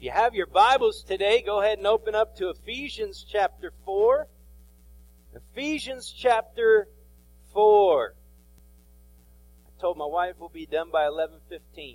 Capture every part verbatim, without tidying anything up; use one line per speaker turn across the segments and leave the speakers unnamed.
If you have your Bibles today, go ahead and open up to Ephesians chapter four. Ephesians chapter four. I told my wife we'll be done by eleven fifteen.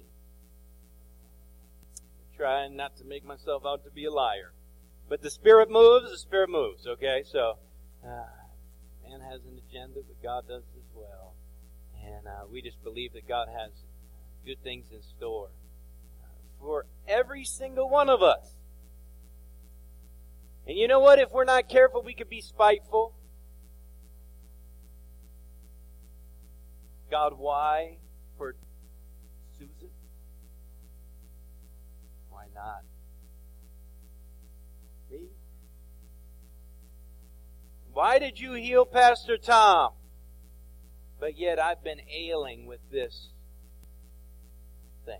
I'm trying not to make myself out to be a liar. But the Spirit moves, the Spirit moves, okay? So, uh, man has an agenda, but God does as well. And uh, we just believe that God has good things in store for every single one of us. And you know what? If we're not careful, we could be spiteful. God, why for Susan? Why not me? Why did you heal Pastor Tom? But yet I've been ailing with this thing.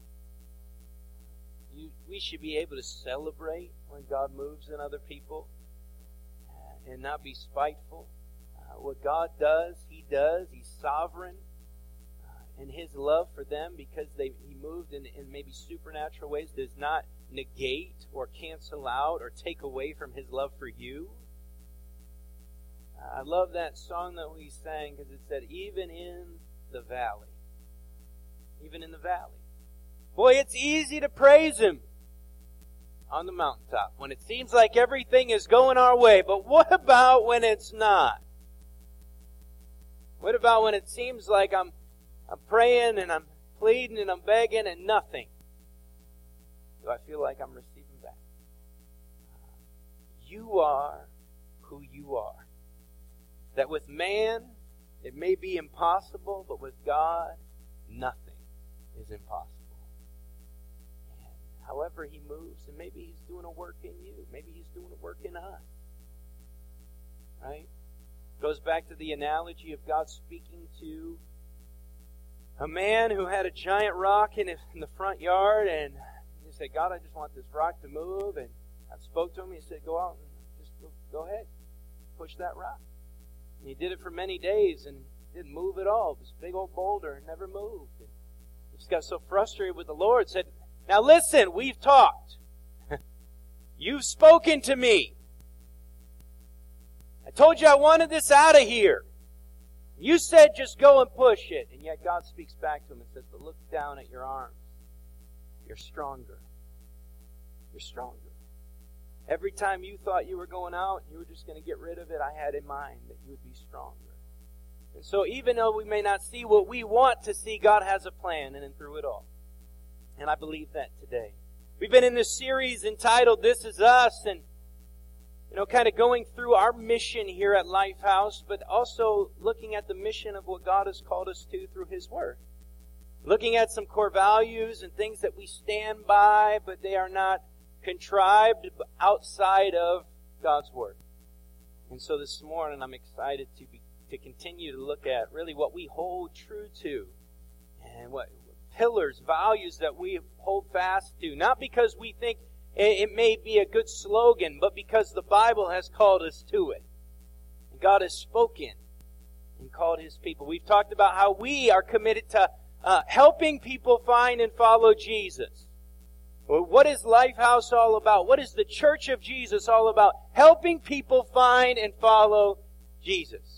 You, we should be able to celebrate when God moves in other people and not be spiteful. Uh, what God does, He does. He's sovereign uh, in His love for them because they He moved in, in maybe supernatural ways does not negate or cancel out or take away from His love for you. Uh, I love that song that we sang because it said, even in the valley. Even in the valley. Boy, it's easy to praise Him on the mountaintop when it seems like everything is going our way. But what about when it's not? What about when it seems like I'm I'm praying and I'm pleading and I'm begging and nothing? Do I feel like I'm receiving back? You are who you are. That with man, it may be impossible, but with God, nothing is impossible. However He moves, and maybe He's doing a work in you. Maybe He's doing a work in us. Right? Goes back to the analogy of God speaking to a man who had a giant rock in, his, in the front yard, and he said, God, I just want this rock to move. And I spoke to him. He said, go out and just go, go ahead. Push that rock. And he did it for many days and didn't move at all. This big old boulder never moved. And he just got so frustrated with the Lord, said, now listen, we've talked. You've spoken to me. I told you I wanted this out of here. You said just go and push it. And yet God speaks back to him and says, but look down at your arms. You're stronger. You're stronger. Every time you thought you were going out and you were just going to get rid of it, I had in mind that you would be stronger. And so even though we may not see what we want to see, God has a plan in and through it all. And I believe that today. We've been in this series entitled This Is Us, and you know, kind of going through our mission here at Lifehouse, but also looking at the mission of what God has called us to through His Word. Looking at some core values and things that we stand by, but they are not contrived outside of God's Word. And so this morning I'm excited to be, to continue to look at really what we hold true to and what pillars, values that we hold fast to. Not because we think it may be a good slogan, but because the Bible has called us to it. And God has spoken and called His people. We've talked about how we are committed to uh, helping people find and follow Jesus. Well, what is Lifehouse all about? What is the Church of Jesus all about? Helping people find and follow Jesus.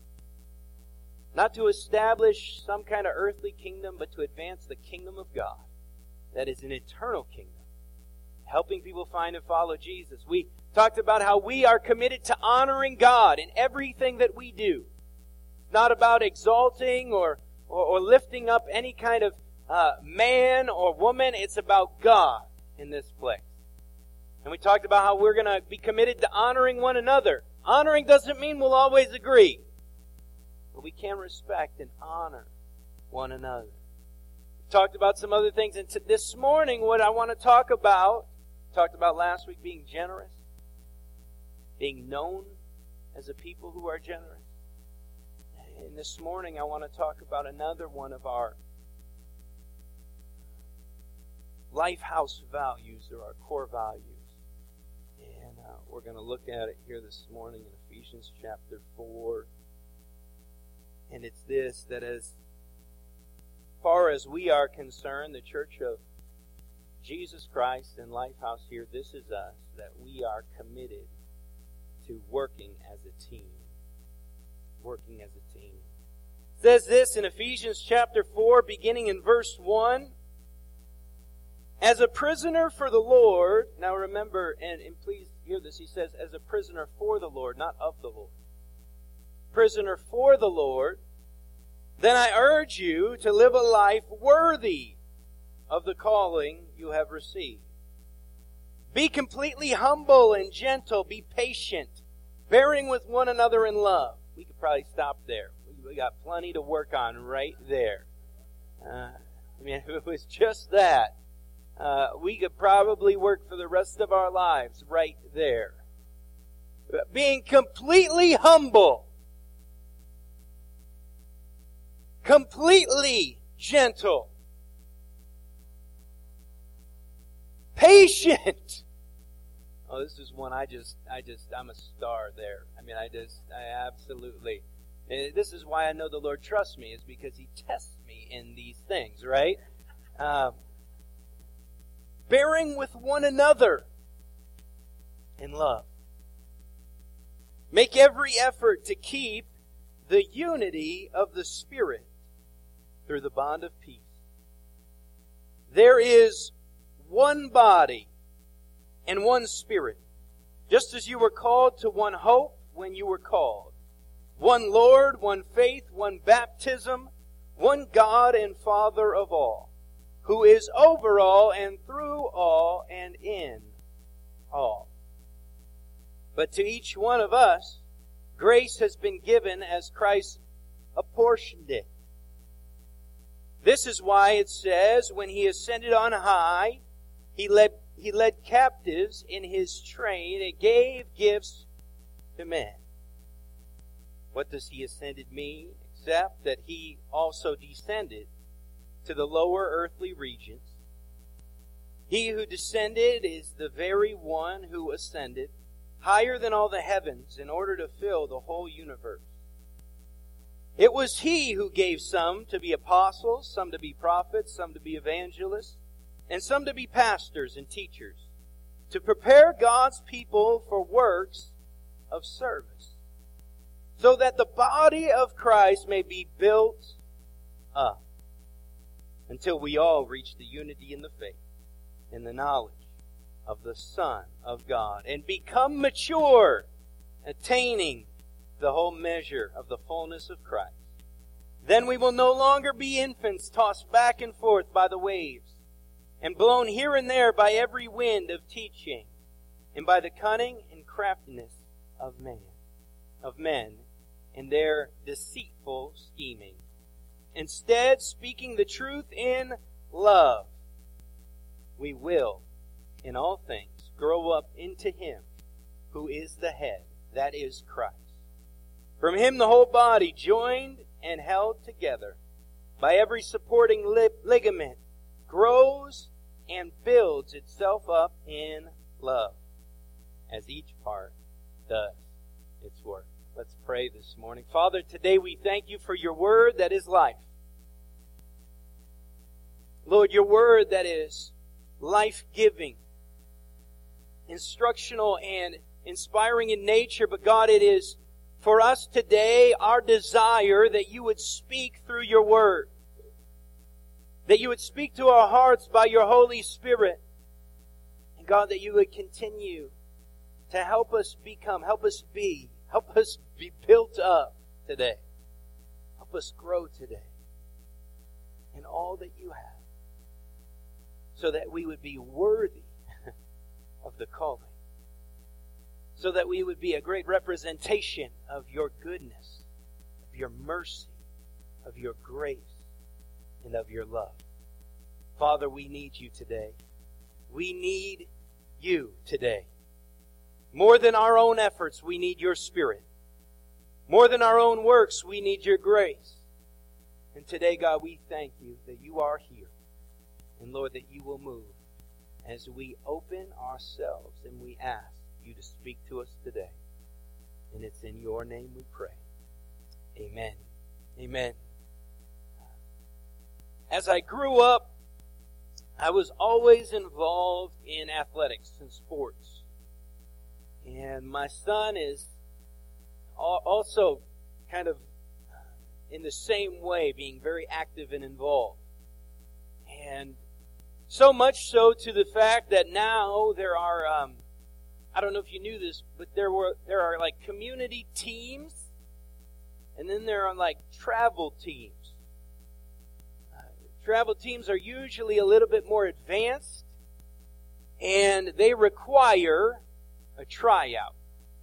Not to establish some kind of earthly kingdom, but to advance the kingdom of God. That is an eternal kingdom. Helping people find and follow Jesus. We talked about how we are committed to honoring God in everything that we do. It's not about exalting or, or, or lifting up any kind of uh, man or woman. It's about God in this place. And we talked about how we're going to be committed to honoring one another. Honoring doesn't mean we'll always agree. But we can respect and honor one another. We talked about some other things. And t- this morning, what I want to talk about, talked about last week being generous, being known as a people who are generous. And this morning, I want to talk about another one of our Lifehouse values or our core values. And uh, we're going to look at it here this morning in Ephesians chapter four. And it's this, that as far as we are concerned, the Church of Jesus Christ and Lifehouse here, this is us, that we are committed to working as a team. Working as a team. It says this in Ephesians chapter four, beginning in verse one. As a prisoner for the Lord, now remember, and, and please hear this, he says, as a prisoner for the Lord, not of the Lord. Prisoner for the Lord, then I urge you to live a life worthy of the calling you have received. Be completely humble and gentle. Be patient, bearing with one another in love. We could probably stop there. We got plenty to work on right there. Uh, I mean, if it was just that, uh, we could probably work for the rest of our lives right there. Being completely humble. Completely gentle. Patient. Oh, this is one I just, I just, I'm a star there. I mean, I just, I absolutely, this is why I know the Lord trusts me, is because He tests me in these things, right? Um, bearing with one another in love. Make every effort to keep the unity of the Spirit through the bond of peace. There is one body and one Spirit, just as you were called to one hope when you were called. One Lord, one faith, one baptism, one God and Father of all, who is over all and through all and in all. But to each one of us, grace has been given as Christ apportioned it. This is why it says, when He ascended on high, He led, he led captives in His train and gave gifts to men. What does He ascended mean? Except that He also descended to the lower earthly regions. He who descended is the very one who ascended higher than all the heavens in order to fill the whole universe. It was He who gave some to be apostles, some to be prophets, some to be evangelists, and some to be pastors and teachers, to prepare God's people for works of service, so that the body of Christ may be built up until we all reach the unity in the faith, in the knowledge of the Son of God, and become mature, attaining the whole measure of the fullness of Christ. Then we will no longer be infants tossed back and forth by the waves, and blown here and there by every wind of teaching, and by the cunning and craftiness of man, of men, and their deceitful scheming. Instead, speaking the truth in love, we will, in all things, grow up into Him who is the head, that is Christ. From Him the whole body, joined and held together by every supporting li- ligament, grows and builds itself up in love, as each part does its work. Let's pray this morning. Father, today we thank You for Your word that is life. Lord, Your word that is life-giving, instructional and inspiring in nature, but God, it is for us today our desire that You would speak through Your word, that You would speak to our hearts by Your Holy Spirit, and God, that You would continue to help us become, help us be, help us be built up today. Help us grow today in all that You have, so that we would be worthy of the calling, so that we would be a great representation of Your goodness, of Your mercy, of Your grace, and of Your love. Father, we need You today. We need You today. More than our own efforts, we need Your Spirit. More than our own works, we need Your grace. And today, God, we thank You that You are here. And Lord, that You will move as we open ourselves and we ask You to speak to us today. And it's in Your name we pray. Amen. Amen. As I grew up I was always involved in athletics and sports. And my son is also kind of in the same way, being very active and involved. And so much so to the fact that now there are, um, I don't know if you knew this, but there were there are like community teams, and then there are like travel teams. Uh, travel teams are usually a little bit more advanced, and they require a tryout.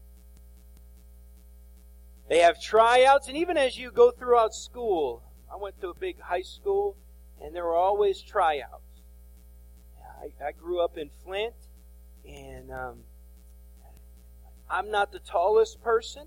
They have tryouts, and even as you go throughout school, I went to a big high school, and there were always tryouts. I, I grew up in Flint, and um, I'm not the tallest person,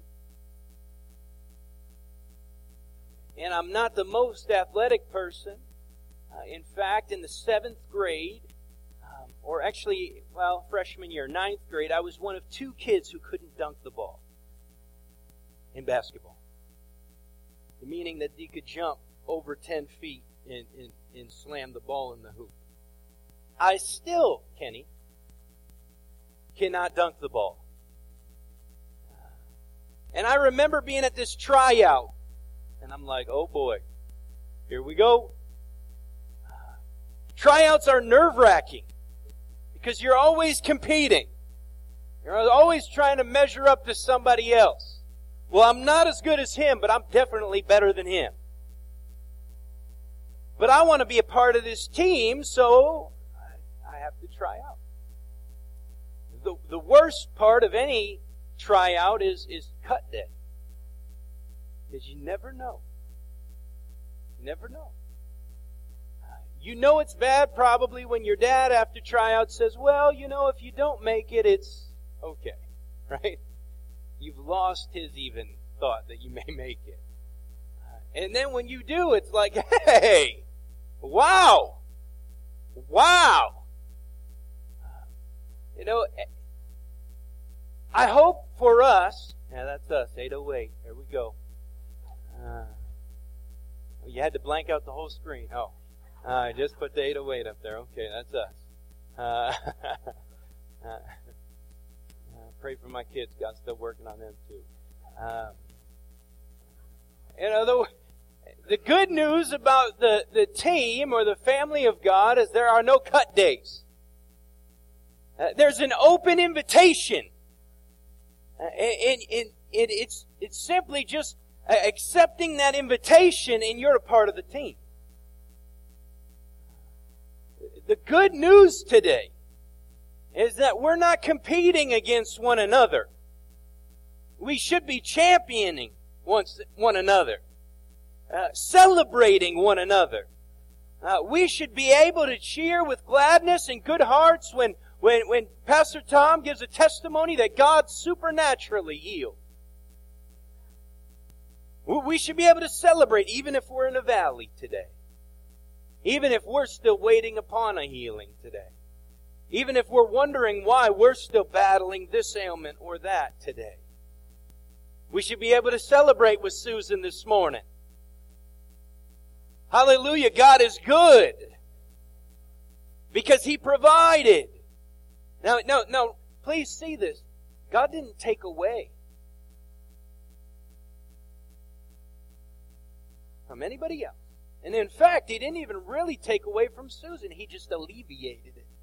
and I'm not the most athletic person. Uh, in fact, in the seventh grade, um, or actually, well, freshman year, ninth grade, I was one of two kids who couldn't dunk the ball in basketball. Meaning that you could jump over ten feet and, and, and slam the ball in the hoop. I still, Kenny, cannot dunk the ball. And I remember being at this tryout, and I'm like, oh boy, here we go. Tryouts are nerve-wracking because you're always competing. You're always trying to measure up to somebody else. Well, I'm not as good as him, but I'm definitely better than him. But I want to be a part of this team, so I have to try out. The, the worst part of any tryout is, is cut day. Because you never know. You never know. You know it's bad probably when your dad after tryout says, well, you know, if you don't make it, it's okay. Right? You've lost his even thought that you may make it. And then when you do, it's like, hey, wow, wow. You know, I hope for us, yeah, that's us, eight oh eight, there we go. Uh, you had to blank out the whole screen. Oh, I uh, just put the eight oh eight up there. Okay, that's us. Uh, uh, Pray for my kids. God's still working on them too. Um, you know, the, the good news about the, the team or the family of God is there are no cut days. Uh, there's an open invitation. Uh, and, and, and it's, it's simply just accepting that invitation and you're a part of the team. The good news today is that we're not competing against one another. We should be championing one another, uh, celebrating one another. Uh, we should be able to cheer with gladness and good hearts when, when, when Pastor Tom gives a testimony that God supernaturally healed. We should be able to celebrate even if we're in a valley today. Even if we're still waiting upon a healing today. Even if we're wondering why we're still battling this ailment or that today. We should be able to celebrate with Susan this morning. Hallelujah, God is good. Because He provided. Now, no, no, please see this. God didn't take away from anybody else. And in fact, He didn't even really take away from Susan. He just alleviated it.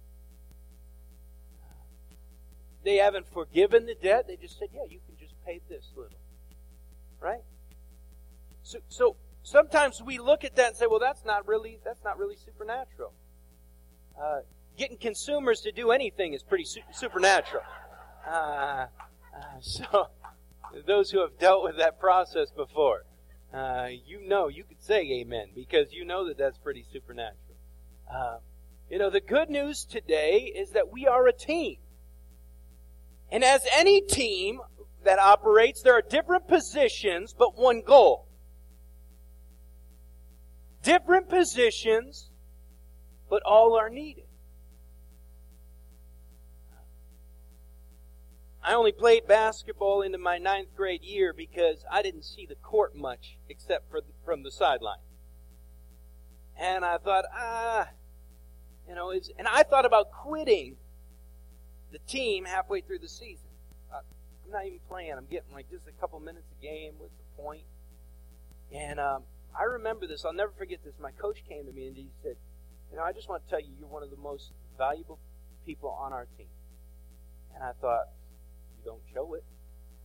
They haven't forgiven the debt. They just said, yeah, you can just pay this little. Right? So, so sometimes we look at that and say, well, that's not really, that's not really supernatural. Uh, getting consumers to do anything is pretty su- supernatural. Uh, uh, so, those who have dealt with that process before, uh, you know, you could say amen because you know that that's pretty supernatural. Uh, you know, the good news today is that we are a team. And as any team that operates, there are different positions, but one goal. Different positions, but all are needed. I only played basketball into my ninth grade year because I didn't see the court much except for the, from the sideline. And I thought, ah, You know, it's, and I thought about quitting the team halfway through the season. Uh, I'm not even playing. I'm getting like just a couple minutes a game. What's the point? And um, I remember this. I'll never forget this. My coach came to me and he said, you know, I just want to tell you you're one of the most valuable people on our team. And I thought, you don't show it.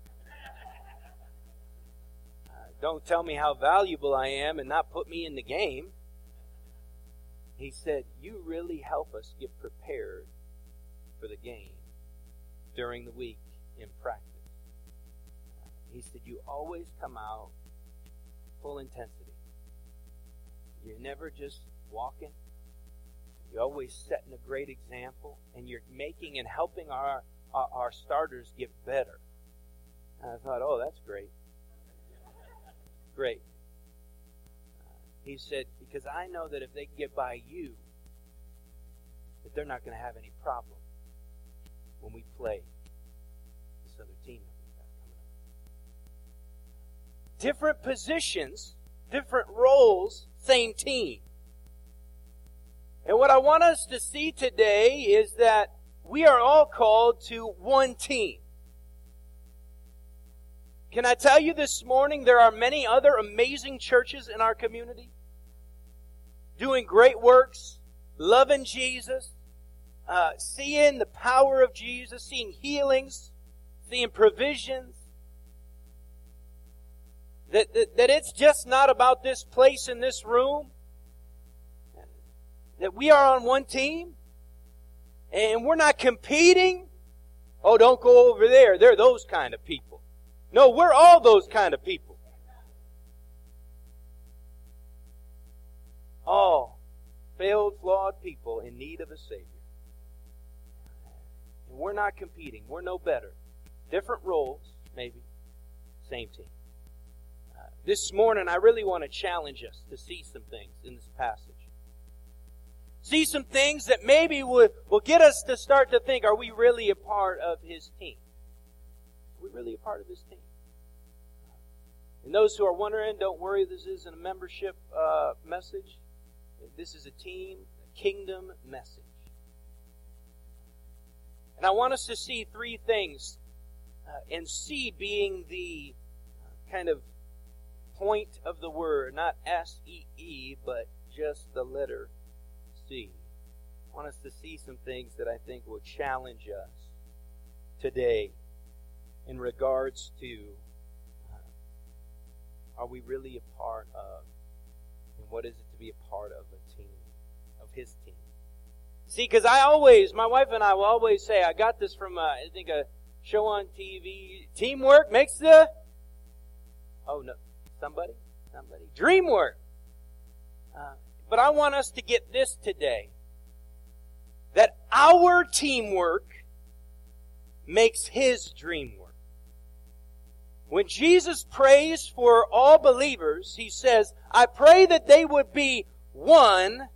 uh, don't tell me how valuable I am and not put me in the game. He said, you really help us get prepared for the game during the week in practice. He said, you always come out full intensity. You're never just walking. You're always setting a great example, and you're making and helping our, our, our starters get better. And I thought, oh, that's great. Great. He said, because I know that if they can get by you, that they're not going to have any problem when we play this other team that we've got coming up. Different positions, different roles, same team. And what I want us to see today is that we are all called to one team. Can I tell you this morning, there are many other amazing churches in our community doing great works, loving Jesus, uh, seeing the power of Jesus, seeing healings, seeing provisions. That, that, that it's just not about this place in this room. That we are on one team. And we're not competing. Oh, don't go over there. They're those kind of people. No, we're all those kind of people. All failed, flawed people in need of a Savior. And we're not competing. We're no better. Different roles, maybe. Same team. Uh, this morning, I really want to challenge us to see some things in this passage. See some things that maybe will, will get us to start to think, are we really a part of His team? Are we really a part of His team? And those who are wondering, don't worry, this isn't a membership uh, message. This is a team, a kingdom message. And I want us to see three things, uh, and C being the kind of point of the word, not S E E, but just the letter C. I want us to see some things that I think will challenge us today in regards to uh, are we really a part of, and what is it to be a part of a team, of His team? See, because I always, my wife and I will always say, I got this from, uh, I think, a show on T V, teamwork makes the, oh no, somebody, somebody, dream work. Uh, but I want us to get this today, that our teamwork makes His dream work. When Jesus prays for all believers, He says, I pray that they would be one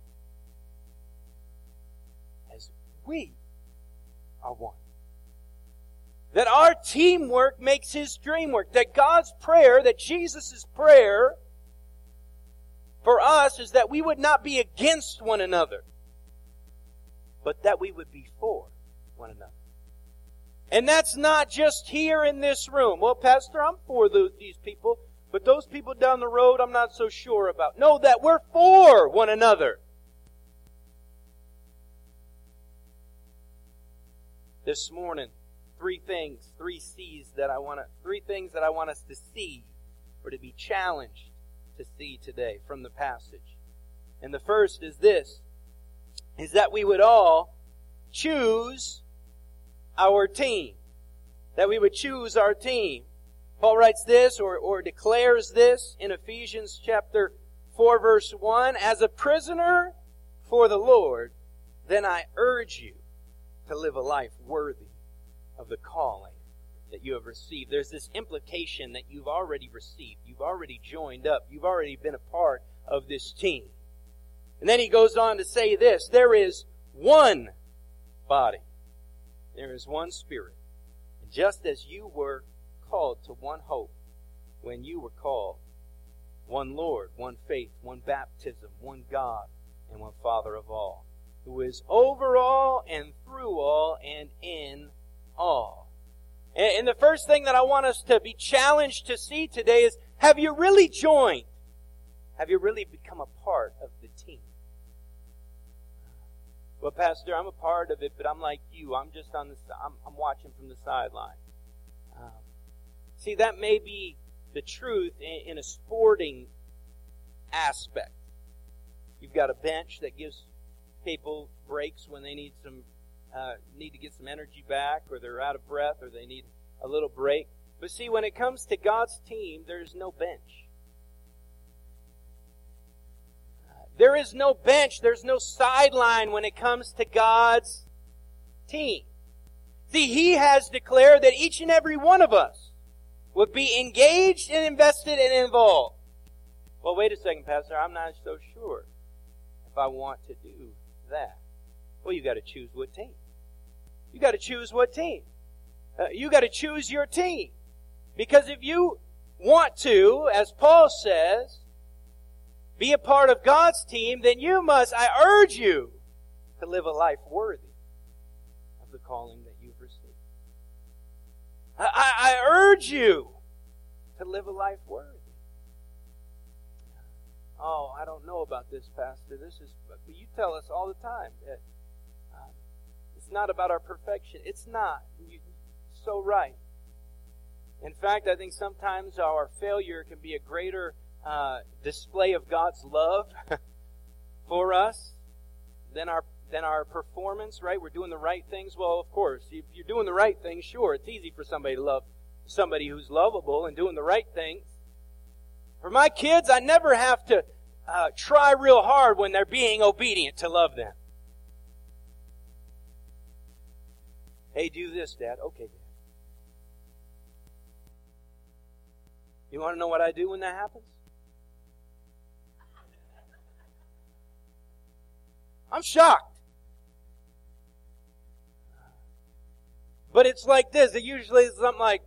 as we are one. That our teamwork makes His dream work. That God's prayer, that Jesus' prayer for us is that we would not be against one another, but that we would be for one another. And that's not just here in this room. Well, Pastor, I'm for those, these people, but those people down the road I'm not so sure about. No, that we're for one another. This morning, three things, three C's that I want to, three things that I want us to see or to be challenged to see today from the passage. And the first is this, is that we would all choose our team. That we would choose our team. Paul writes this or, or declares this in Ephesians chapter four verse one. As a prisoner for the Lord, then I urge you to live a life worthy of the calling that you have received. There's this implication that you've already received. You've already joined up. You've already been a part of this team. And then he goes on to say this. There is one body. There is one Spirit. And just as you were called to one hope when you were called, one Lord, one faith, one baptism, one God, and one Father of all. who is over all and through all and in all. And the first thing that I want us to be challenged to see today is, have you really joined? Have you really become a part of the team? Well, Pastor, I'm a part of it, but I'm like you. I'm just on the I'm, I'm watching from the sideline. Um, see, that may be the truth in, in a sporting aspect. You've got a bench that gives people breaks when they need some uh, need to get some energy back, or they're out of breath, or they need a little break. But see, when it comes to God's team, there's no bench. There is no bench. There's no sideline when it comes to God's team. See, He has declared that each and every one of us would be engaged and invested and involved. Well, wait a second, Pastor. I'm not so sure if I want to do that. Well, you got to choose what team. You got to choose what team. Uh, you got to choose your team. Because if you want to, as Paul says, be a part of God's team, then you must, I urge you, to live a life worthy of the calling that you've received. I, I, I urge you to live a life worthy. Oh, I don't know about this, Pastor. This is, but you tell us all the time that um, it's not about our perfection. It's not. You're so right. In fact, I think sometimes our failure can be a greater uh, display of God's love for us than our than our performance. Right? We're doing the right things. Well, of course, if you're doing the right things, sure, it's easy for somebody to love somebody who's lovable and doing the right things. For my kids, I never have to uh, try real hard when they're being obedient to love them. Hey, do this, Dad. Okay, Dad. You want to know what I do when that happens? I'm shocked. But it's like this. It usually is something like,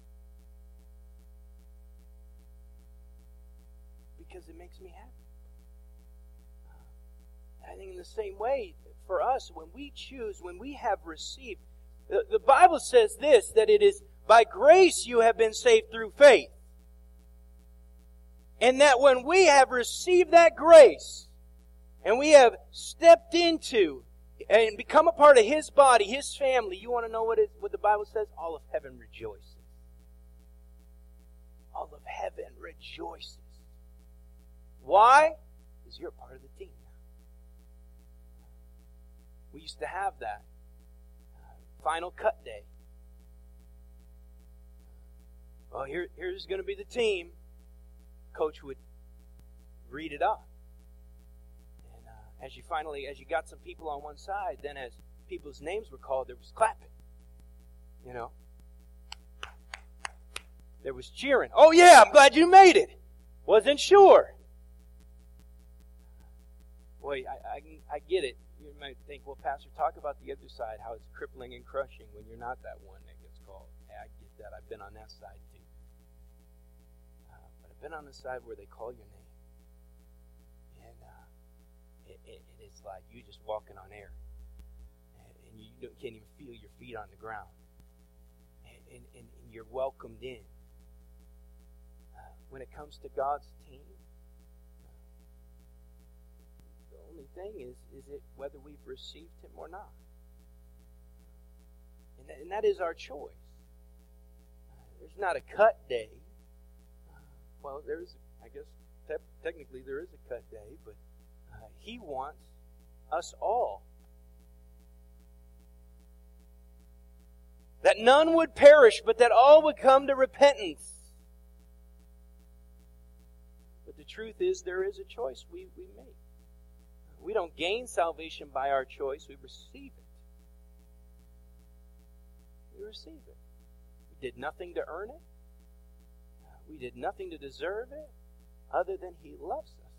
because it makes me happy. I think in the same way, for us, when we choose, when we have received, the, the Bible says this, that it is by grace you have been saved through faith. And that when we have received that grace, and we have stepped into and become a part of His body, His family, you want to know what, it, what the Bible says? All of heaven rejoices. All of heaven rejoices. Why? Because you're a part of the team now. We used to have that. Uh, final cut day. Well, here, here's going to be the team. Coach would read it off. And uh, as you finally, as you got some people on one side, then as people's names were called, there was clapping. You know? There was cheering. Oh yeah, I'm glad you made it. Wasn't sure. Boy, I, I, I get it. You might think, well, Pastor, talk about the other side, how it's crippling and crushing when you're not that one that gets called. Hey, I get that. I've been on that side too. Uh, but I've been on the side where they call your name. And uh, it, it, it's like you just walking on air. And, and you don't, can't even feel your feet on the ground. And, and, and, and you're welcomed in. Uh, when it comes to God's team, thing is, is it whether we've received Him or not. And that, and that is our choice. Uh, there's not a cut day. Uh, well, there's, I guess, te- technically there is a cut day, but uh, He wants us all. That none would perish, but that all would come to repentance. But the truth is, there is a choice we, we make. We don't gain salvation by our choice. We receive it. We receive it. We did nothing to earn it. We did nothing to deserve it other than He loves us.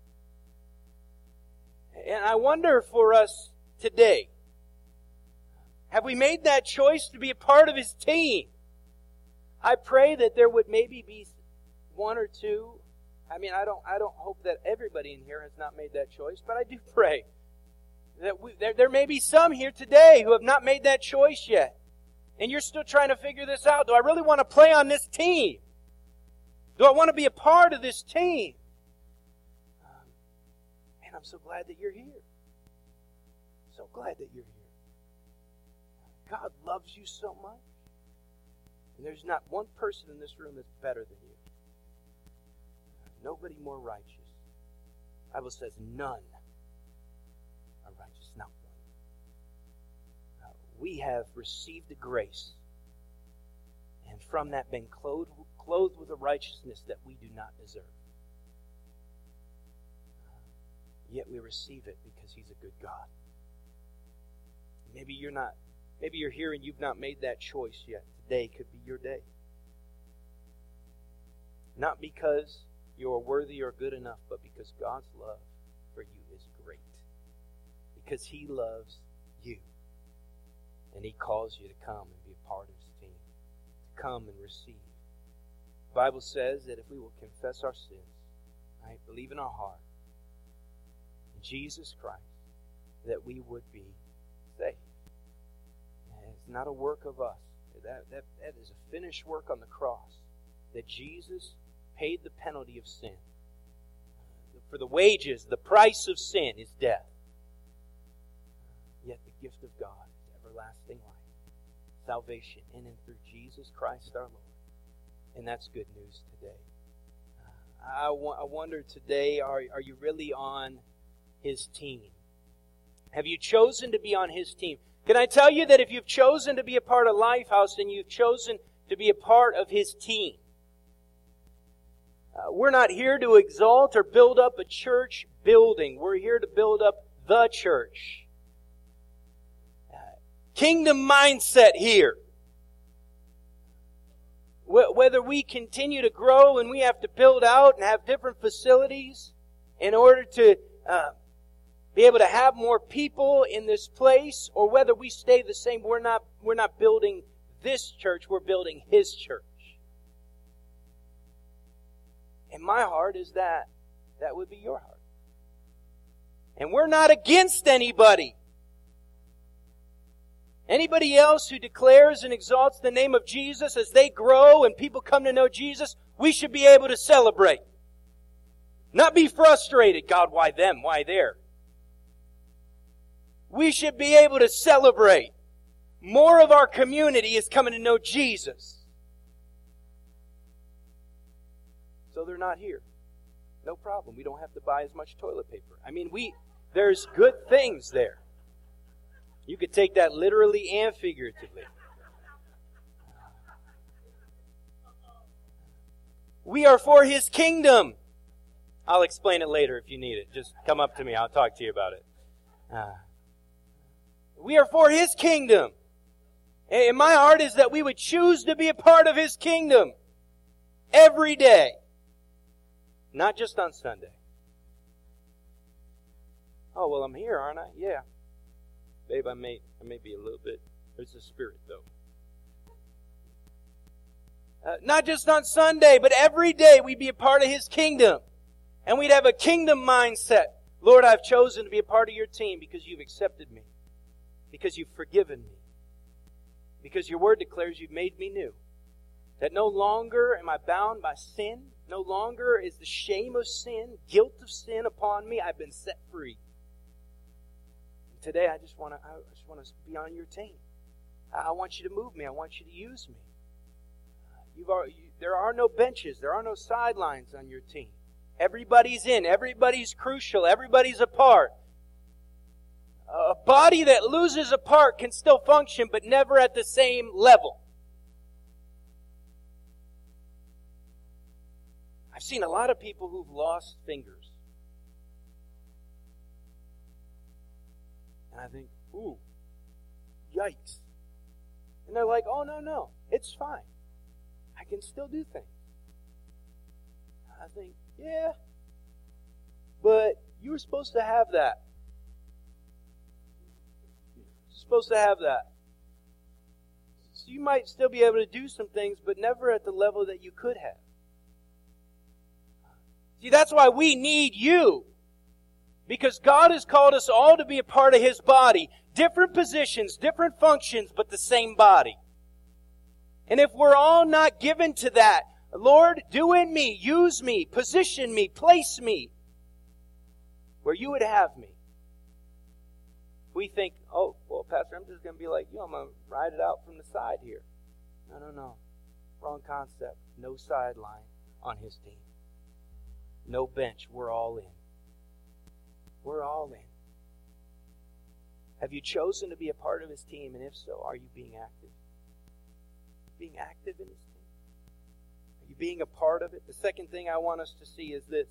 And I wonder for us today, have we made that choice to be a part of His team? I pray that there would maybe be one or two. I mean, I don't I don't hope that everybody in here has not made that choice, but I do pray That we, there, there may be some here today who have not made that choice yet. And you're still trying to figure this out. Do I really want to play on this team? Do I want to be a part of this team? Um, man, I'm so glad that you're here. So glad that you're here. God loves you so much. And there's not one person in this room that's better than you. Nobody more righteous. The Bible says none are righteous, not one. Uh, we have received the grace, and from that been clothed, clothed with a righteousness that we do not deserve. Yet we receive it because He's a good God. Maybe you're not, maybe you're here and you've not made that choice yet. Today could be your day. Not because you're worthy or good enough, but because God's love for you is great. Because He loves you. And He calls you to come and be a part of His team. To come and receive. The Bible says that if we will confess our sins, right, believe in our heart, in Jesus Christ, that we would be saved. And it's not a work of us. That, that, that is a finished work on the cross. That Jesus paid the penalty of sin. For the wages, the price of sin is death. Yet the gift of God is everlasting life. Salvation in and through Jesus Christ our Lord. And that's good news today. I, I wonder today, are, are you really on His team? Have you chosen to be on His team? Can I tell you that if you've chosen to be a part of Lifehouse, then you've chosen to be a part of His team. Uh, we're not here to exalt or build up a church building. We're here to build up the church. Uh, kingdom mindset here. Wh- whether we continue to grow and we have to build out and have different facilities in order to uh, be able to have more people in this place, or whether we stay the same, we're not, we're not building this church, we're building His church. And my heart is that that would be your heart. And we're not against anybody. Anybody else who declares and exalts the name of Jesus as they grow and people come to know Jesus, we should be able to celebrate. Not be frustrated. God, why them? Why there? We should be able to celebrate. More of our community is coming to know Jesus. So they're not here. No problem. We don't have to buy as much toilet paper. I mean, we there's good things there. You could take that literally and figuratively. We are for His kingdom. I'll explain it later if you need it. Just come up to me. I'll talk to you about it. Uh, we are for His kingdom. And my heart is that we would choose to be a part of His kingdom every day. Not just on Sunday. Oh, well, I'm here, aren't I? Yeah. Babe, I may, I may be a little bit. There's a spirit, though. Uh, not just on Sunday, but every day we'd be a part of His kingdom. And we'd have a kingdom mindset. Lord, I've chosen to be a part of your team because you've accepted me. Because you've forgiven me. Because your word declares you've made me new. That no longer am I bound by sin. No longer is the shame of sin, guilt of sin upon me. I've been set free. And today I just want to I just want to be on your team. I want you to move me. I want you to use me. You've already, you, there are no benches. There are no sidelines on your team. Everybody's in. Everybody's crucial. Everybody's a part. A body that loses a part can still function, but never at the same level. I've seen a lot of people who've lost fingers. And I think, ooh, yikes. And they're like, oh, no, no, it's fine. I can still do things. I think, yeah, but you were supposed to have that. You're supposed to have that. So you might still be able to do some things, but never at the level that you could have. See, that's why we need you. Because God has called us all to be a part of His body. Different positions, different functions, but the same body. And if we're all not given to that, Lord, do in me, use me, position me, place me where you would have me. We think, oh, well, Pastor, I'm just going to be like you. I'm going to ride it out from the side here. No, no, no. Wrong concept. No sideline on His team. No bench. We're all in. We're all in. Have you chosen to be a part of His team? And if so, are you being active? Being active in His team? Are you being a part of it? The second thing I want us to see is this.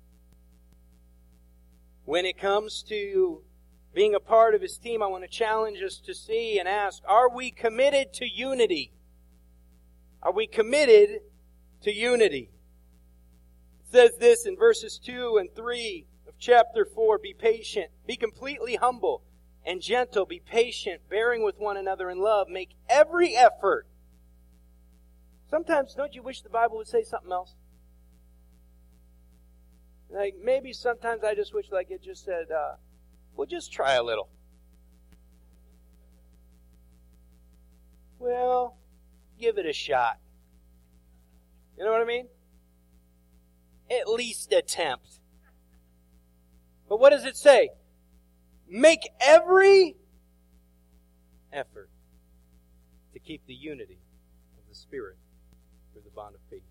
When it comes to being a part of His team, I want to challenge us to see and ask, are we committed to unity? Are we committed to unity? It says this in verses two and three of chapter four, be patient, be completely humble and gentle, be patient, bearing with one another in love, make every effort. Sometimes, don't you wish the Bible would say something else? Like, maybe sometimes I just wish like it just said, uh, we'll just try a little. Well, give it a shot. You know what I mean? At least attempt. But what does it say? Make every effort to keep the unity of the Spirit through the bond of peace.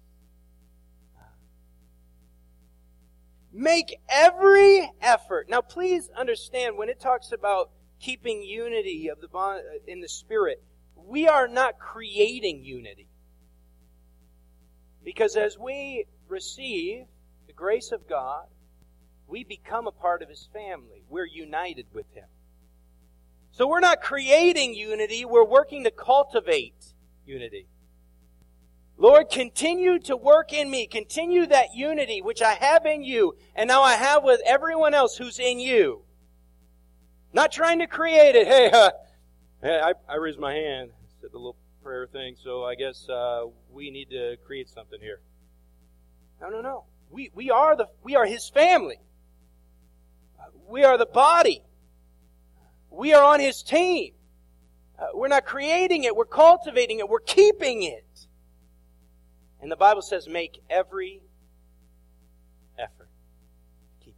Make every effort. Now please understand, when it talks about keeping unity of the bond in the Spirit, we are not creating unity. Because as we receive the grace of God, we become a part of His family. We're united with Him. So we're not creating unity, we're working to cultivate unity. Lord, continue to work in me. Continue that unity which I have in you and now I have with everyone else who's in you. Not trying to create it. Hey, uh, hey I, I raised my hand, said the little prayer thing, so I guess uh, we need to create something here. No, no, no. We we are the we are His family. We are the body. We are on His team. Uh, we're not creating it. We're cultivating it. We're keeping it. And the Bible says, make every effort. Keep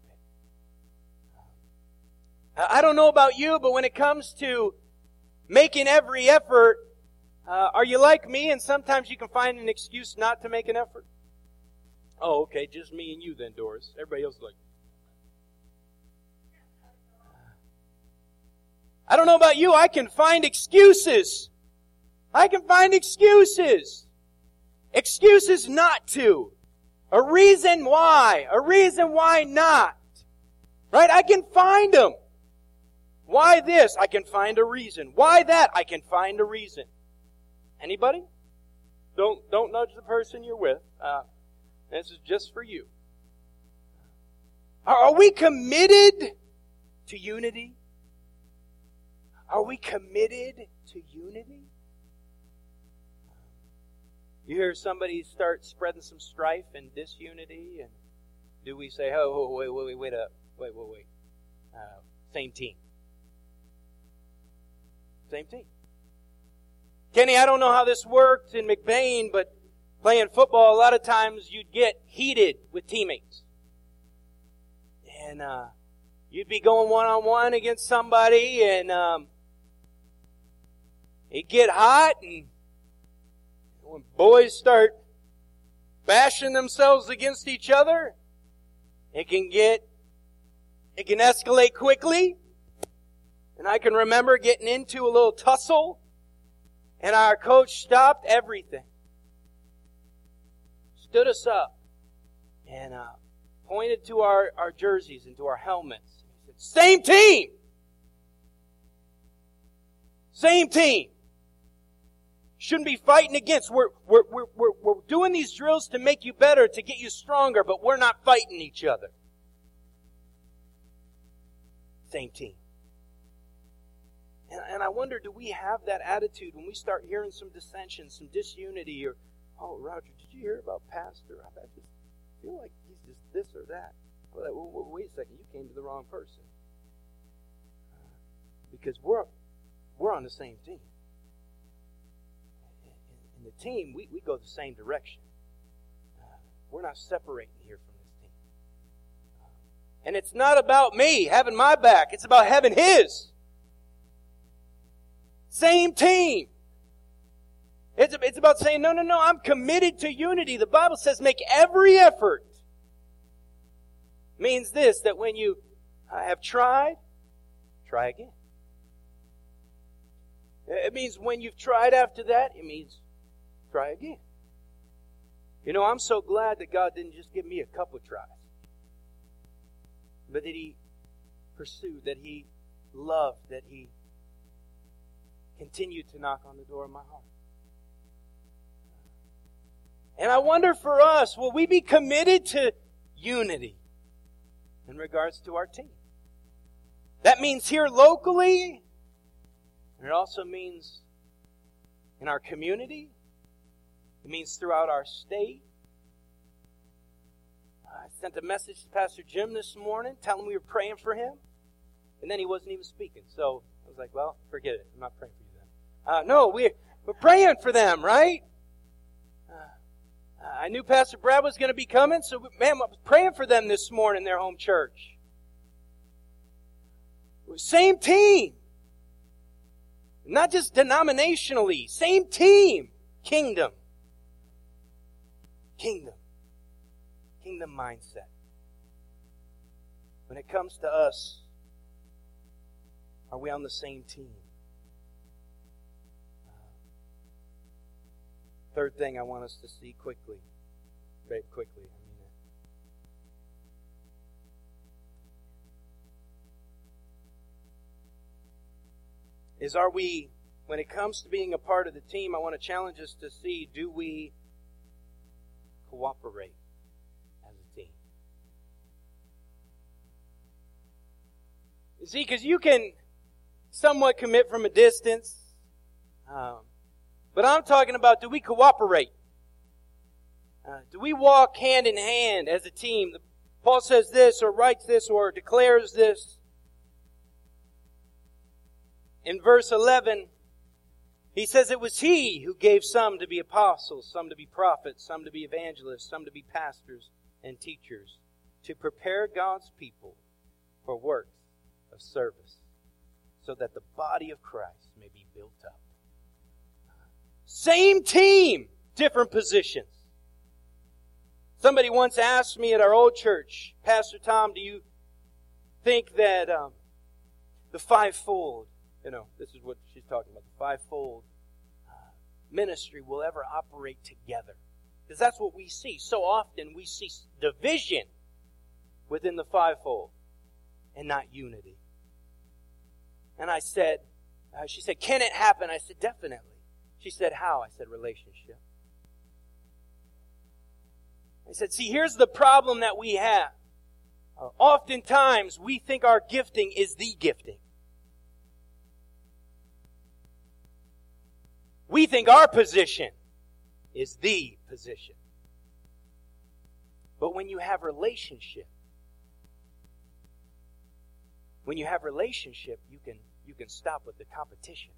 it. I don't know about you, but when it comes to making every effort, uh, are you like me and sometimes you can find an excuse not to make an effort? Oh, okay, just me and you then, Doris. Everybody else is like... I don't know about you, I can find excuses. I can find excuses. Excuses not to. A reason why. A reason why not. Right? I can find them. Why this? I can find a reason. Why that? I can find a reason. Anybody? Don't don't nudge the person you're with. Uh, this is just for you. Are, are we committed to unity? Are we committed to unity? You hear somebody start spreading some strife and disunity, and do we say, oh, wait, wait, wait, wait up, wait, wait, wait. Uh, same team. Same team. Kenny, I don't know how this worked in McBain, but playing football, a lot of times you'd get heated with teammates. And uh, you'd be going one-on-one against somebody, and um, it'd get hot, and when boys start bashing themselves against each other, it can get, it can escalate quickly. And I can remember getting into a little tussle, and our coach stopped everything. Stood us up and uh, pointed to our, our jerseys and to our helmets. He said, same team! Same team! Shouldn't be fighting against. We're, we're, we're, we're, we're doing these drills to make you better, to get you stronger, but we're not fighting each other. Same team. And, and I wonder, do we have that attitude when we start hearing some dissension, some disunity, or, oh, Roger, did you hear about Pastor? I just feel like he's just this or that. Well, wait a second, you came to the wrong person. Because we're we're on the same team. In the team, we, we go the same direction. We're not separating here from this team. And it's not about me having my back. It's about having his. Same team. It's, it's about saying, no, no, no, I'm committed to unity. The Bible says make every effort. Means this, that when you have tried, try again. It means when you've tried after that, it means try again. You know, I'm so glad that God didn't just give me a couple of tries, but that He pursued, that He loved, that He continued to knock on the door of my heart. And I wonder for us, will we be committed to unity in regards to our team? That means here locally, and it also means in our community. It means throughout our state. I sent a message to Pastor Jim this morning, telling him we were praying for him. And then he wasn't even speaking. So I was like, well, forget it. I'm not praying for you then. Uh, no, we, we're praying for them, right? Uh, I knew Pastor Brad was going to be coming, so man, I was praying for them this morning in their home church. Same team. Not just denominationally. Same team. Kingdom. Kingdom. Kingdom mindset. When it comes to us, are we on the same team? Third thing I want us to see quickly. Very quickly, I mean it. Is are we, when it comes to being a part of the team, I want to challenge us to see, do we cooperate as a team? You see, because you can somewhat commit from a distance, um, but I'm talking about, do we cooperate? Uh, do we walk hand in hand as a team? Paul says this, or writes this, or declares this. In verse eleven, he says it was He who gave some to be apostles, some to be prophets, some to be evangelists, some to be pastors and teachers, to prepare God's people for works of service, so that the body of Christ may be built up. Same team, different positions. Somebody once asked me at our old church, Pastor Tom, do you think that um, the fivefold, you know, this is what she's talking about, the fivefold uh, ministry will ever operate together? Because that's what we see. So often we see division within the fivefold and not unity. And I said, uh, she said, can it happen? I said, definitely. She said, how? I said, relationship. I said, see, here's the problem that we have. Uh, oftentimes, we think our gifting is the gifting. We think our position is the position. But when you have relationship, when you have relationship, you can, you can stop with the competition.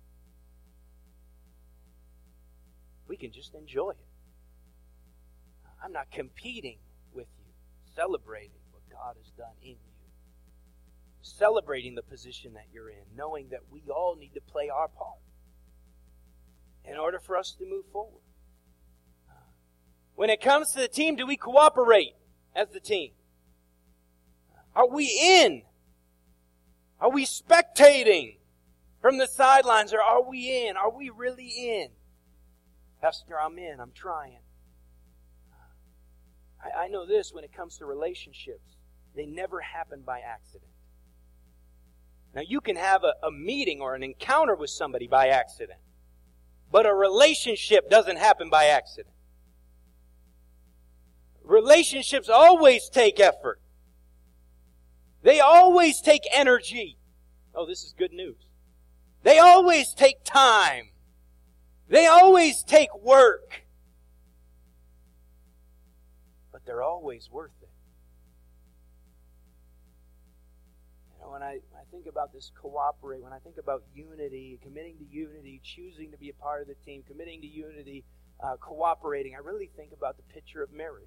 We can just enjoy it. I'm not competing with you, celebrating what God has done in you. Celebrating the position that you're in, knowing that we all need to play our part in order for us to move forward. When it comes to the team, do we cooperate as the team? Are we in? Are we spectating from the sidelines, or are we in? Are we really in? Pastor, I'm in. I'm trying. I, I know this, when it comes to relationships, they never happen by accident. Now, you can have a, a meeting or an encounter with somebody by accident, but a relationship doesn't happen by accident. Relationships always take effort. They always take energy. Oh, this is good news. They always take time. They always take work. But they're always worth it. when I, I think about this cooperate, when I think about unity, committing to unity, choosing to be a part of the team, committing to unity, uh, cooperating, I really think about the picture of marriage.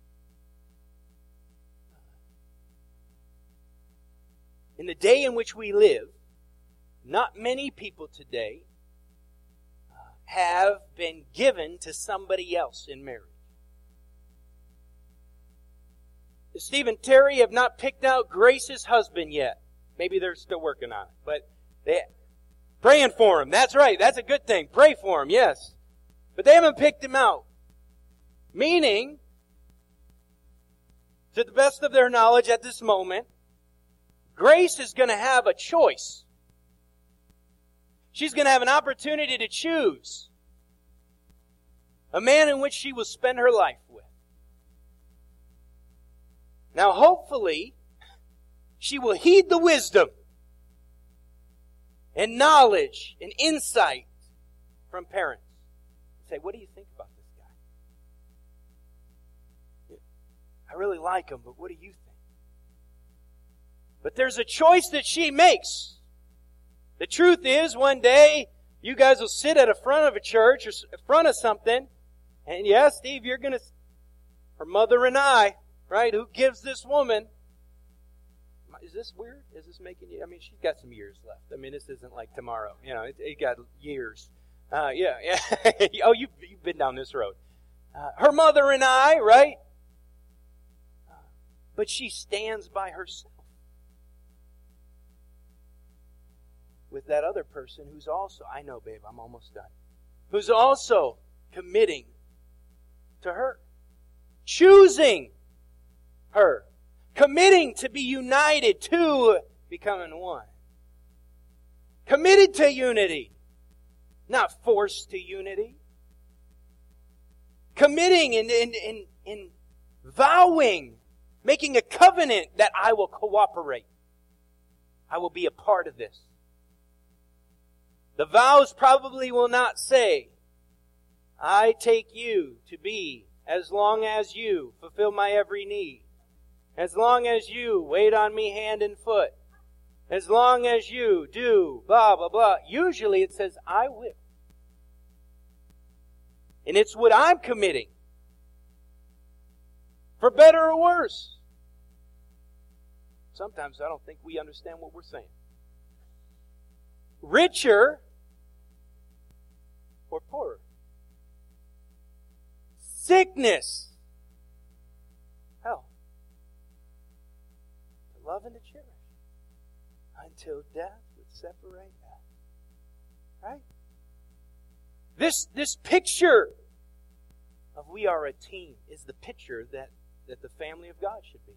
In the day in which we live, not many people today uh, have been given to somebody else in marriage. Steve and Terry have not picked out Grace's husband yet. Maybe they're still working on it, but they praying for him. That's right. That's a good thing. Pray for him, yes. But they haven't picked him out. Meaning, to the best of their knowledge at this moment, Grace is going to have a choice. She's going to have an opportunity to choose a man in which she will spend her life with. Now, hopefully, she will heed the wisdom and knowledge and insight from parents. Say, what do you think about this guy? I really like him, but what do you think? But there's a choice that she makes. The truth is, one day, you guys will sit at the front of a church or in front of something, and yes, Steve, you're going to, her mother and I, right? Who gives this woman? Is this weird? Is this making you? I mean, she's got some years left. I mean, this isn't like tomorrow. You know, it, it got years. Uh, yeah, yeah. Oh, you've, you've been down this road. Uh, her mother and I, right? Uh, but she stands by herself with that other person who's also, I know, babe, I'm almost done, who's also committing to her, choosing her, committing to be united to becoming one. Committed to unity, not forced to unity. Committing and, and, and, and vowing, making a covenant that I will cooperate. I will be a part of this. The vows probably will not say, I take you to be as long as you fulfill my every need. As long as you wait on me hand and foot. As long as you do blah, blah, blah. Usually it says, I will. And it's what I'm committing. For better or worse. Sometimes I don't think we understand what we're saying. Richer or poorer. Sickness. Hell. To love and to cherish. Until death would separate us. Right? This, this picture of we are a team is the picture that, that the family of God should be.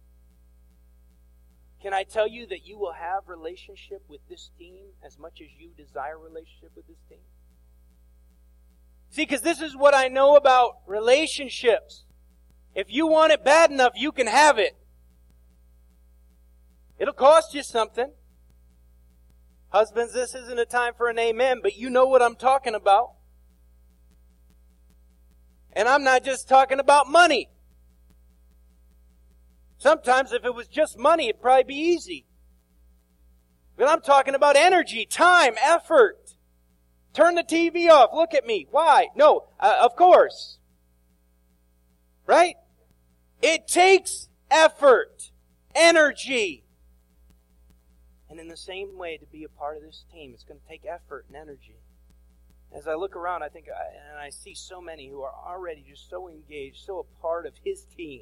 Can I tell you that you will have relationship with this team as much as you desire relationship with this team? See, because this is what I know about relationships. If you want it bad enough, you can have it. It'll cost you something. Husbands, this isn't a time for an amen, but you know what I'm talking about. And I'm not just talking about money. Sometimes if it was just money, it'd probably be easy. But I'm talking about energy, time, effort. Turn the T V off. Look at me. Why? No, uh, of course. Right? It takes effort, energy. And in the same way, to be a part of this team, it's going to take effort and energy. As I look around, I think, and I see so many who are already just so engaged, so a part of his team.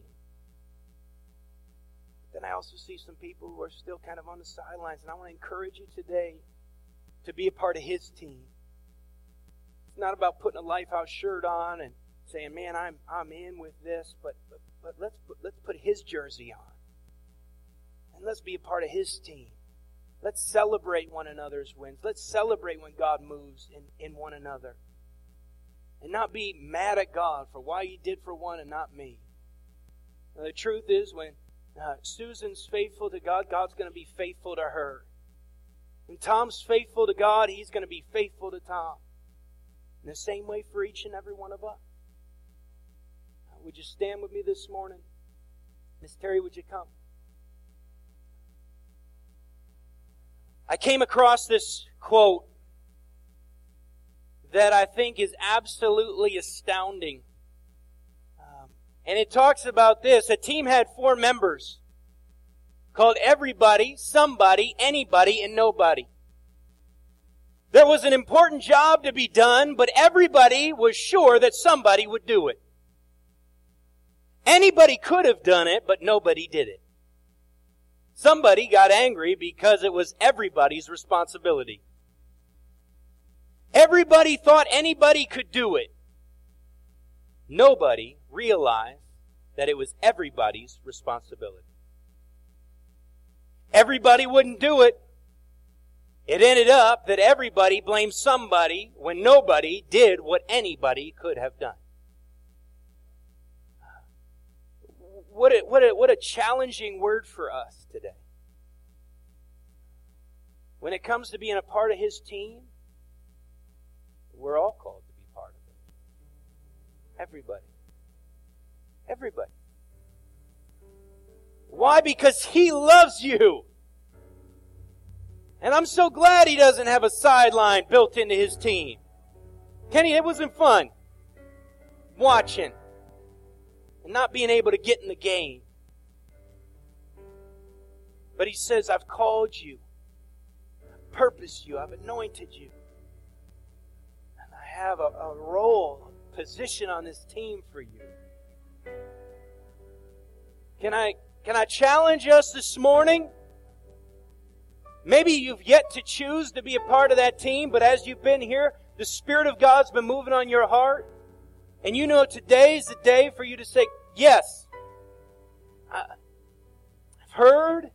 Then I also see some people who are still kind of on the sidelines, and I want to encourage you today to be a part of his team. It's not about putting a Lifehouse shirt on and saying, "Man, I'm I'm in with this," but but, but let's put, let's put his jersey on, and let's be a part of his team. Let's celebrate one another's wins. Let's celebrate when God moves in, in one another. And not be mad at God for why He did for one and not me. Now, the truth is, when uh, Susan's faithful to God, God's going to be faithful to her. When Tom's faithful to God, he's going to be faithful to Tom. In the same way for each and every one of us. Uh, would you stand with me this morning? Miss Terry, would you come? I came across this quote that I think is absolutely astounding. Um, and it talks about this. A team had four members called everybody, somebody, anybody, and nobody. There was an important job to be done, but everybody was sure that somebody would do it. Anybody could have done it, but nobody did it. Somebody got angry because it was everybody's responsibility. Everybody thought anybody could do it. Nobody realized that it was everybody's responsibility. Everybody wouldn't do it. It ended up that everybody blamed somebody when nobody did what anybody could have done. What a, what a, what a challenging word for us today. When it comes to being a part of His team, we're all called to be part of it. Everybody. Everybody. Why? Because He loves you. And I'm so glad He doesn't have a sideline built into His team. Kenny, it wasn't fun watching and not being able to get in the game. But He says, I've called you, I've purposed you, I've anointed you. And I have a, a role, a position on this team for you. Can I, can I challenge us this morning? Maybe you've yet to choose to be a part of that team, but as you've been here, the Spirit of God's been moving on your heart. And you know today's the day for you to say, yes, I've heard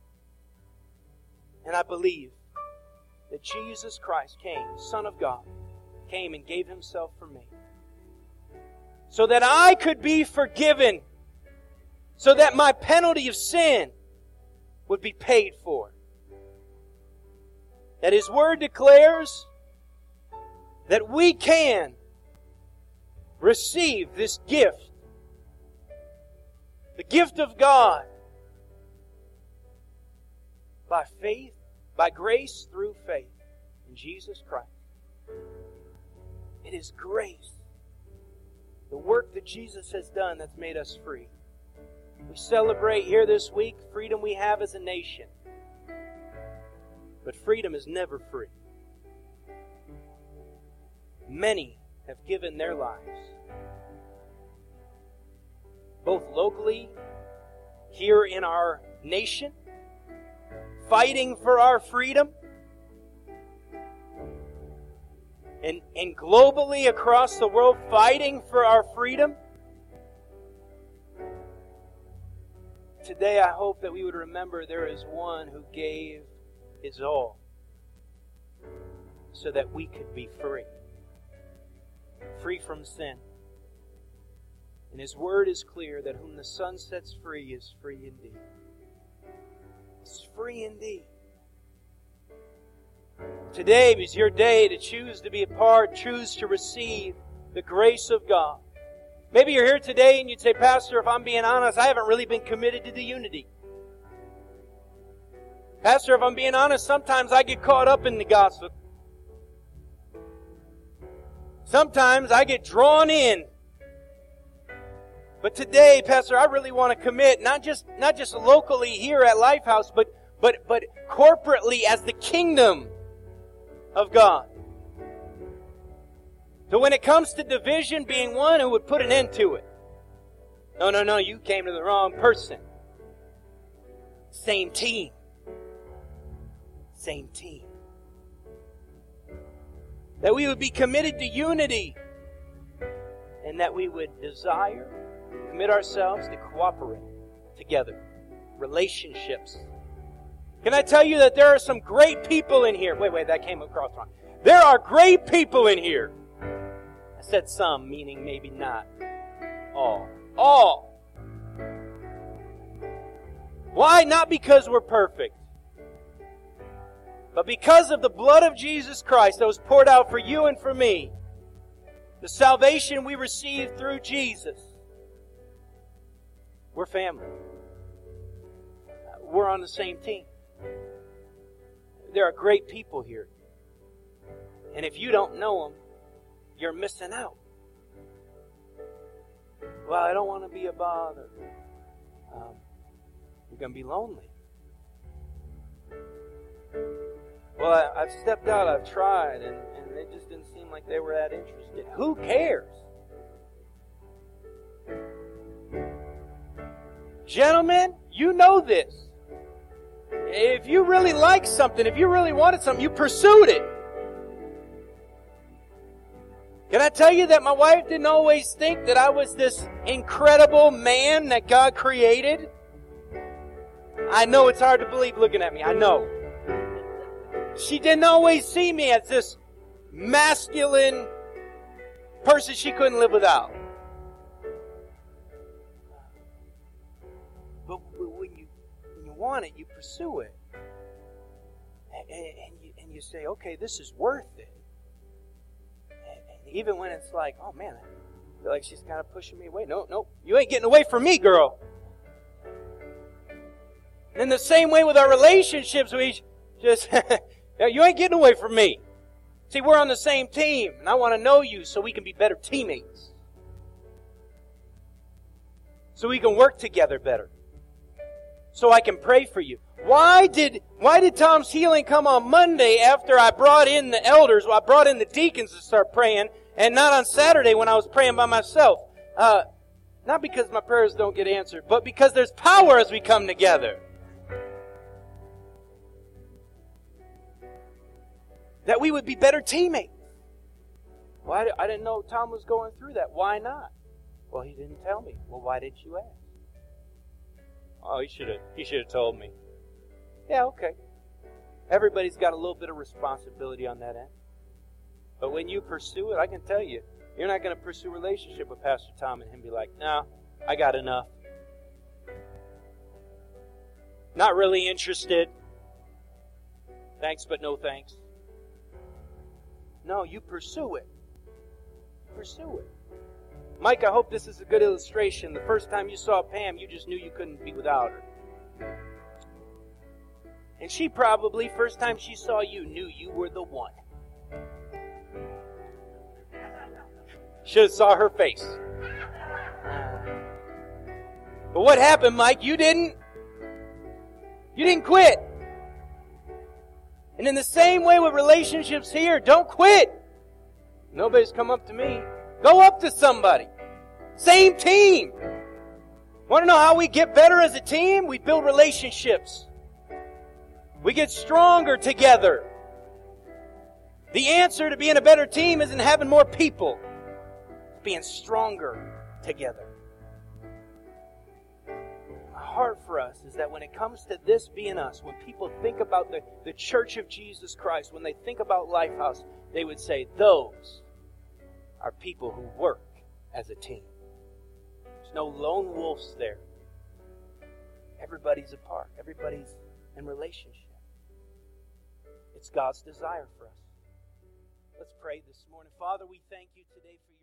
and I believe that Jesus Christ came, Son of God, came and gave Himself for me. So that I could be forgiven. So that my penalty of sin would be paid for. That His Word declares that we can receive this gift. The gift of God. By faith, by grace through faith in Jesus Christ. It is grace. The work that Jesus has done that's made us free. We celebrate here this week freedom we have as a nation. But freedom is never free. Many have given their lives, both locally, here in our nation, fighting for our freedom, and, and globally across the world, fighting for our freedom. Today, I hope that we would remember there is one who gave His all so that we could be free. Free from sin. And His Word is clear that whom the Son sets free is free indeed. It's free indeed. Today is your day to choose to be a part, choose to receive the grace of God. Maybe you're here today and you'd say, Pastor, if I'm being honest, I haven't really been committed to the unity. Pastor, if I'm being honest, sometimes I get caught up in the gossip. Sometimes I get drawn in. But today, Pastor, I really want to commit, not just not just locally here at Lifehouse, but but but corporately as the kingdom of God. So when it comes to division, being one who would put an end to it. No, no, no, you came to the wrong person. Same team. Same team. That we would be committed to unity. And that we would desire, commit ourselves to cooperate together. Relationships. Can I tell you that there are some great people in here? Wait, wait, that came across wrong. There are great people in here. I said some, meaning maybe not all. All. Why? Not because we're perfect. But because of the blood of Jesus Christ that was poured out for you and for me. The salvation we received through Jesus. We're family. We're on the same team. there are great people here. And if you don't know them, you're missing out. Well, I don't want to be a bother. Um, you're going to be lonely. Well, I, I've stepped out, I've tried, and, and it just didn't seem like they were that interested. Who cares? Gentlemen, you know this. If you really like something, if you really wanted something, you pursued it. Can I tell you that my wife didn't always think that I was this incredible man that God created? I know it's hard to believe looking at me. I know. She didn't always see me as this masculine person she couldn't live without. But when you, when you want it, you pursue it. And, and, you, and you say, okay, this is worth it. Even when it's like, oh man, I feel like she's kind of pushing me away. No, no, you ain't getting away from me, girl. And in the same way with our relationships, we just, you ain't getting away from me. See, we're on the same team, and I want to know you so we can be better teammates. So we can work together better. So I can pray for you. Why did why did Tom's healing come on Monday after I brought in the elders? Well, I brought in the deacons to start praying, and not on Saturday when I was praying by myself. Uh, not because my prayers don't get answered, but because there's power as we come together. That we would be better teammates. Well, I, I didn't know Tom was going through that. Why not? Well, he didn't tell me. Well, why did you ask? Oh, he should have. He should have told me. Yeah, okay. Everybody's got a little bit of responsibility on that end. But when you pursue it, I can tell you, you're not going to pursue a relationship with Pastor Tom and him be like, no, I got enough. Not really interested. Thanks, but no thanks. No, you pursue it. Pursue it. Mike, I hope this is a good illustration. The first time you saw Pam, you just knew you couldn't be without her. And she probably, first time she saw you, knew you were the one. Should have saw her face. But what happened, Mike? You didn't. You didn't quit. And in the same way with relationships here, don't quit. Nobody's come up to me. Go up to somebody. Same team. Want to know how we get better as a team? We build relationships. We get stronger together. The answer to being a better team isn't having more people. It's being stronger together. My heart for us is that when it comes to this being us, when people think about the, the Church of Jesus Christ, when they think about Lifehouse, they would say, those are people who work as a team. There's no lone wolves there. Everybody's a part. Everybody's in relationship. It's God's desire for us. Let's pray this morning. Father, we thank you today for your